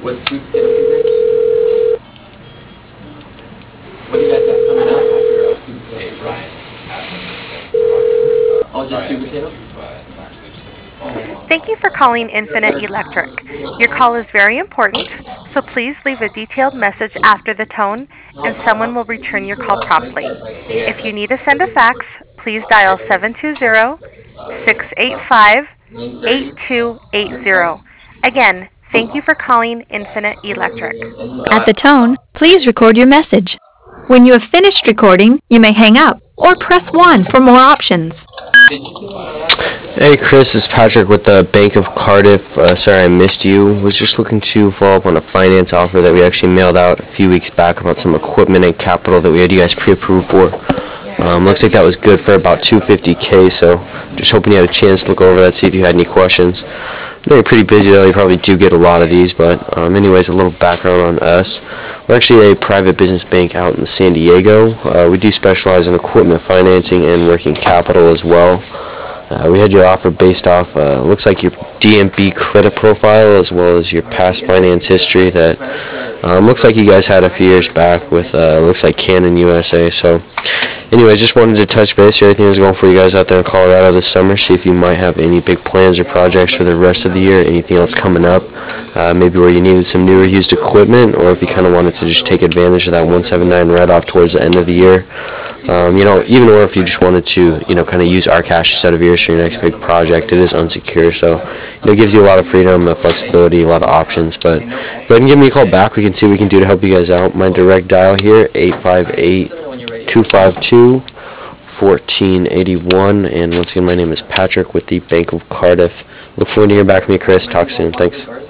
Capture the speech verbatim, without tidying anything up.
What's sweet potato season? What do you guys got coming up after uh, sweet potato season? Oh, just sweet potato? Thank you for calling Infinite Electric. Your call is very important, so please leave a detailed message after the tone, and someone will return your call promptly. If you need to send a fax, please dial seven two zero, six eight five, eight two eight zero. Again, thank you for calling Infinite Electric. At the tone, please record your message. When you have finished recording, you may hang up or press one for more options. Hey Chris, it's Patrick with the Bank of Cardiff. Uh, sorry I missed you. Was just looking to follow up on a finance offer that we actually mailed out a few weeks back about some equipment and capital that we had you guys pre-approved for. Um, looks like that was good for about two hundred fifty K, so just hoping you had a chance to look over that, see if you had any questions. I know you're pretty busy though, you probably do get a lot of these, but um, anyways, a little background on us. We're actually a private business bank out in San Diego. Uh, we do specialize in equipment financing and working capital as well. Uh, we had your offer based off, uh, looks like your D M B credit profile as well as your past finance history that um, looks like you guys had a few years back with, uh, looks like Canon U S A. So anyways, just wanted to touch base, see everything was going for you guys out there in Colorado this summer, see if you might have any big plans or projects for the rest of the year, anything else coming up, uh, maybe where you needed some newer used equipment, or if you kind of wanted to just take advantage of that one seventy-nine write-off towards the end of the year. Um, you know, even or if you just wanted to, you know, kind of use our cash instead of yours for your next big project, it is unsecure, so you know, it gives you a lot of freedom, a flexibility, a lot of options. But go ahead and give me a call back. We can see what we can do to help you guys out. My direct dial here, eight five eight, two five two, one four eight one, and once again, my name is Patrick with the Bank of Cardiff. Look forward to hearing back from you, Chris. Talk soon. Thanks.